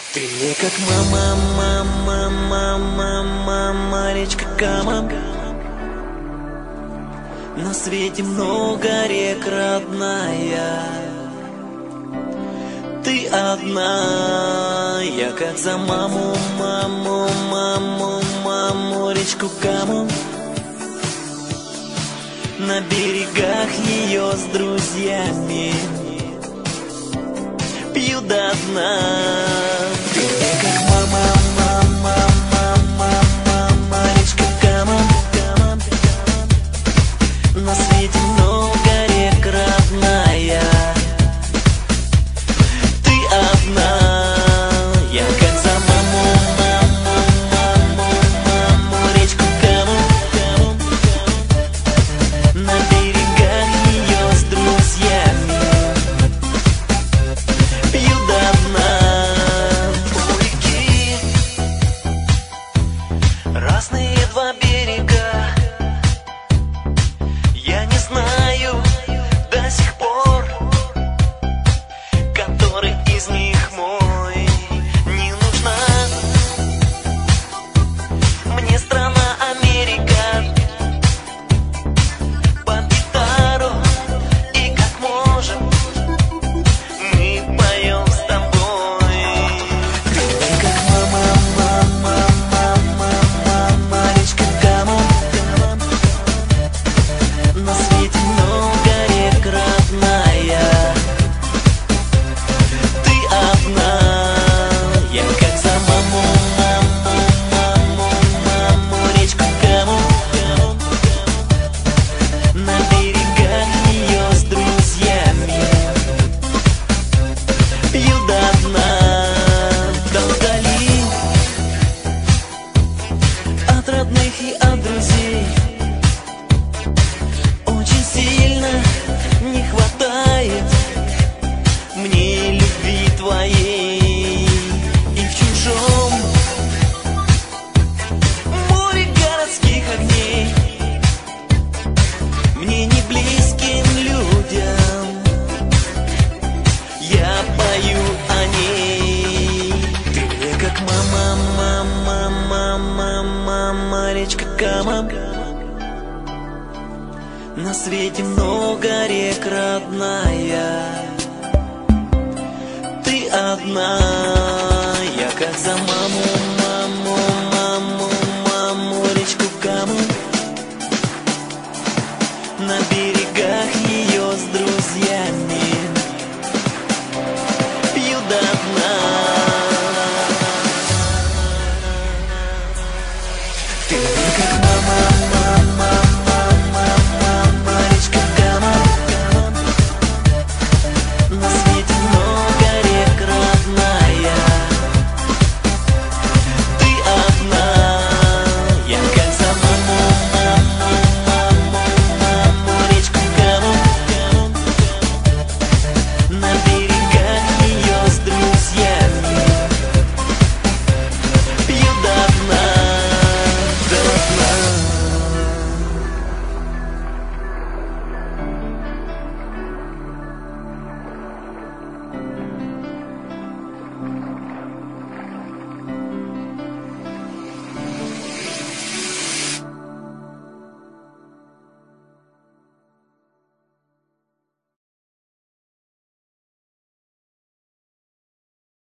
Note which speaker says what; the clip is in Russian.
Speaker 1: Ты мне как мама, мама, мама, мама, речка Кама. На свете много рек, родная. Ты одна, я как за маму, маму, маму, маму, речку Каму. На берегах ее с друзьями пью до дна. Ты мне как мама, мама, мама, мама, речка Кама. На свете много рек, родная. Ты одна, я как за маму, маму, маму, маму, речку Каму. На берегах ее с друзьями пью до дна. У реки разные два берега. Я не знаю до сих пор, который из них мой. Не нужна мне страна Америка под гитару, и как можем мы поем с тобой. Ты как мама, мама, мама, мама, речка Кама. На свете много рек, родная. Ты одна, я как за маму, маму, маму, маму, речку Каму. На берегах ее с друзьями пью до дна. Да вдали от родных и от друзей очень сильно не хватает мне любви твоей. И в чужом море городских огней мне не близким людям я пою о ней. Ты мне как мама, мама, мама, мама, речка Кама. На свете много рек, родная. Ты одна, я как за маму.